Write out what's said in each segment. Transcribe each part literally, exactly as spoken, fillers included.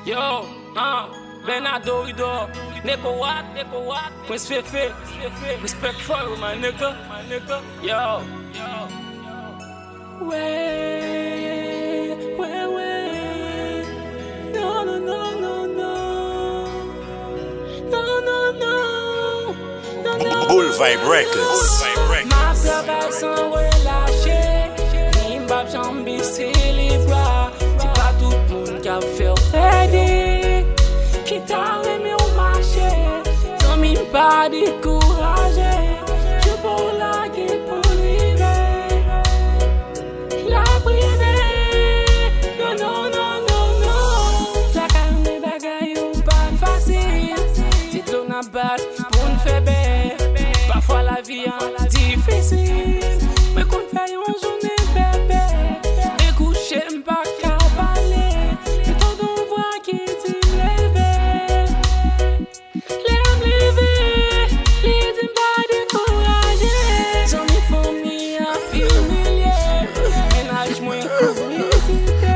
Yo, ah, Bernardo Ido, Neko Watt, Neko Watt, Prince Fefe, respect for you, my nigga, my nigga. Yo, yo, way, way, way. No, no, no, no, no, no, no, no, no, no. Bull Vibe Records. Ma travail sans relâcher, ni m'bap jambi célébra. C'est pas tout le monde qui a fait aider, qui t'a remis au marché, sans même pas décourager. Je pour la gueule pour vivre, la privée. Non, non, non, non, non. La carne des bagailles ou pas facile. C'est ton abat pour une faible. Parfois la vie est difficile, mais qu'on fait une journée bébé, et coucher m'pas qu'à parler, c'est ton voix qui dit lever, lève lever, les dit pas décourager, sans mes familles à humilier, ménage moins compliqué,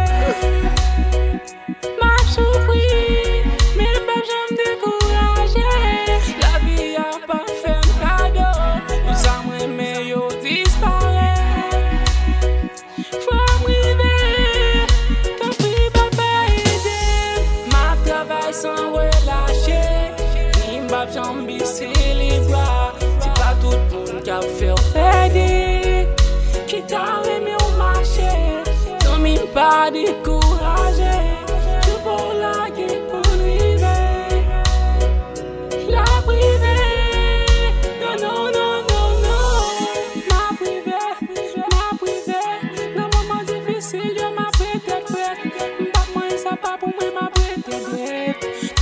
m'a souffri, mais le pas jamais découragé, la vie a pas fait. Sans relâcher, ni m'bap jambi célébra. C'est pas tout le monde qui a fait aider, qui t'a remis au marché, sans même pas décourager. Je pour la gueule pour vivre, la privée. Non, non, non, non, non. Ma privée, ma privée. Dans moment difficile, yo m'a prêté prête. M'bap moi ça pas pour moi, m'a prêté prête.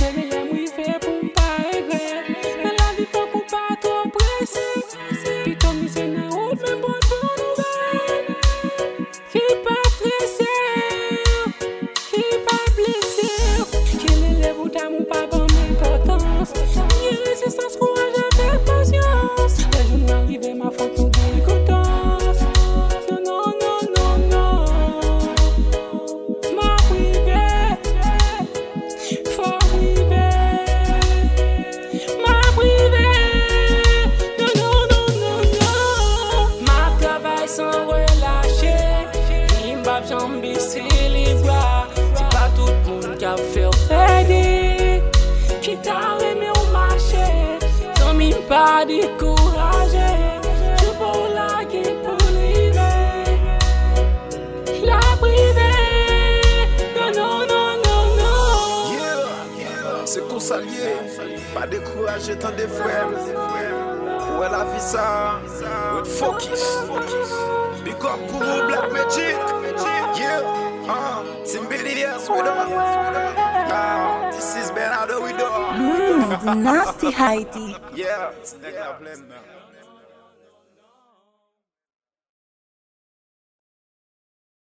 Sans relâcher, ni m'bap jambi célébra. C'est pas tout le monde qui a fait aider, qui t'a remis au marché, sans même pas décourager. Je pour la gueule pour vivre, la privée. Non, non, non, non, non. Yeah, c'est qu'on s'allier, pas décourager tant des frères. Ouais, la vie ça, with focus. Big up Guru Black Magic. Yeah, uh, Team Billionaires with us. Uh, this is Bernardo Ido. Mmm, nasty Heidi. Yeah, it's like a blend now.